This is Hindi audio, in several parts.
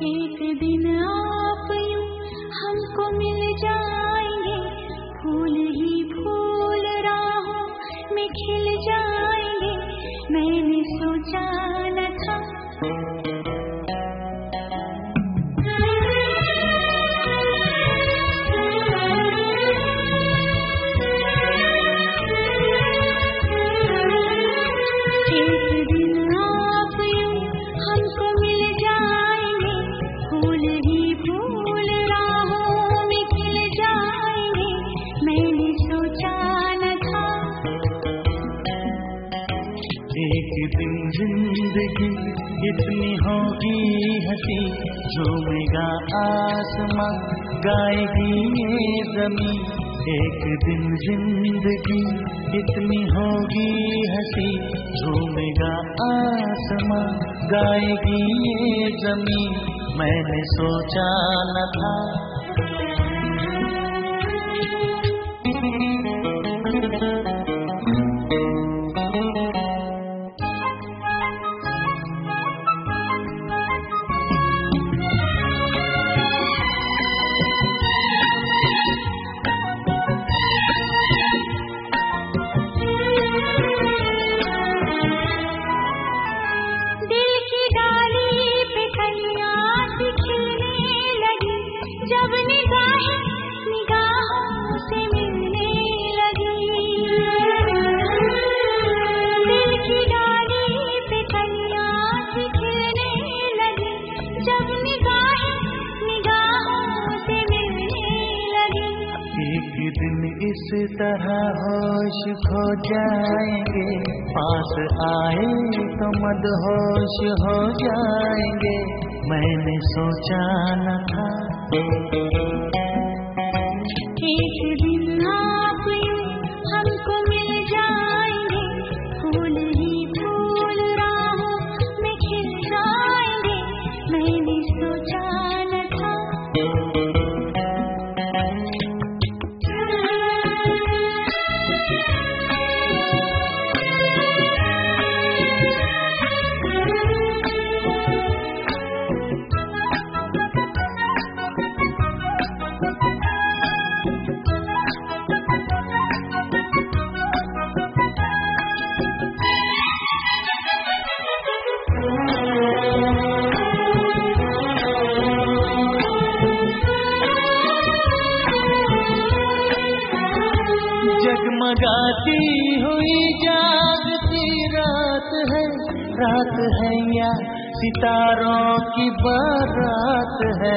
एक दिन आप यूं हमको मिल जाएंगे, फूल ही फूल राहों में खिल जाएंगे, मैंने सोचा न था। एक दिन जिंदगी इतनी होगी हंसी, झूमेगा आसमां गाएगी ये ज़मीं। एक दिन जिंदगी इतनी होगी हंसी, झूमेगा आसमां गाएगी ये ज़मीं, मैंने सोचा न था। इस तरह होश खो जाएंगे, पास आए तो मदहोश हो जाएंगे, मैंने सोचा न था। एक दिन आप यूं हमको मिल जाएंगे, फूल ही फूल राहों में खिल जाएंगे, मैंने सोचा न था। जगमगाती हुई जागती रात है या सितारों की बारात है।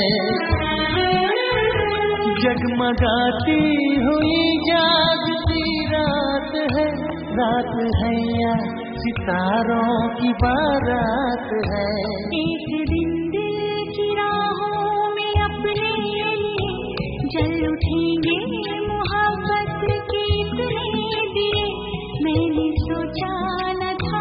जगमगाती हुई जागती रात है या सितारों की बारात है। एक दिन दिल की राहों में अपने लिए जल उठेंगे, मोहब्बत के इतने दिए, मैंने सोचा न था।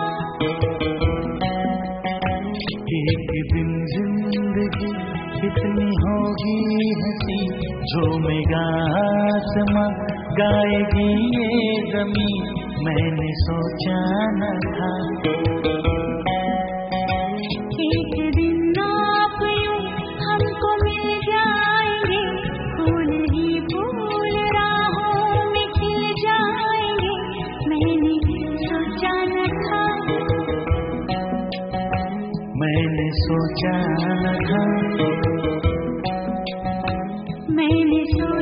एक दिन जिंदगी इतनी होगी हंसी, झूमेगा आसमां गाएगी ये ज़मीं, मैंने सोचा न था। एक दिन आप यूं हमको मिल जाएंगे, फूल ही फूल राहों में खिल जाएंगे, मैंने सोचा न था। मैंने सोचा न था। मैंने